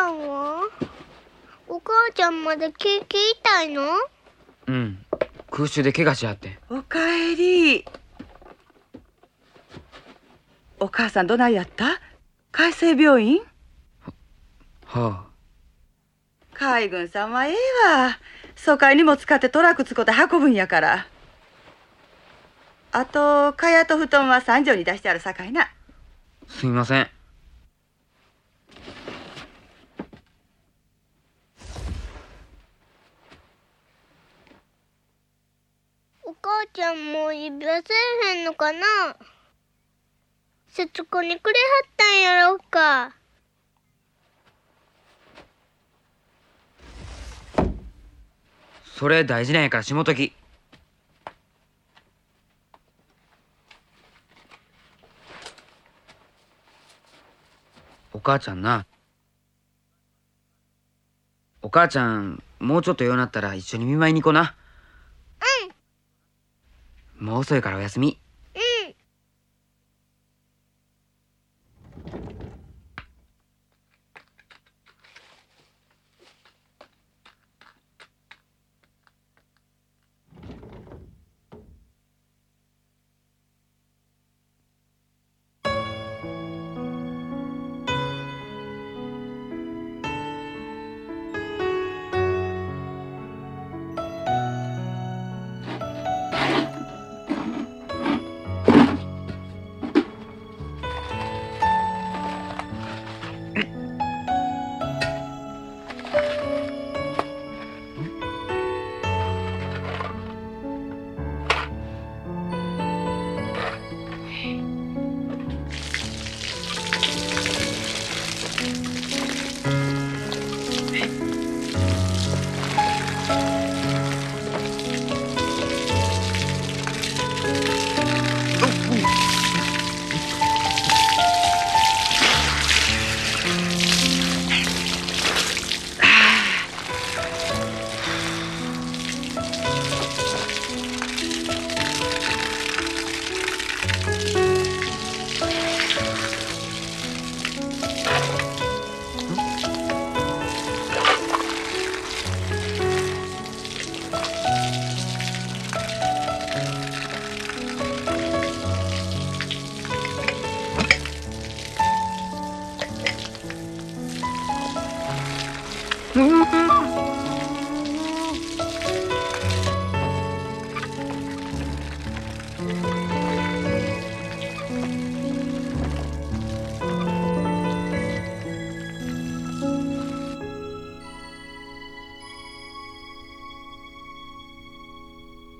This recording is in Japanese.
ゃんは？お母ちゃんまで気痛いの？ うん、空襲で怪我しはって。 おかえり。お母さんどないやった？海生病院？ はあ。 海軍さんはええわ。疎開にも使ってトラック使って運ぶんやから。あと蚊帳と布団は三畳に出してあるさかいな。 すみません。 お母ちゃんも指輪せえへんのかな？節子にくれはったんやろうか。 それ大事なんやからしもとき。お母ちゃんな。お母ちゃんもうちょっとようなったら一緒に見舞いに行こな。 うん。 もう遅いからおやすみ。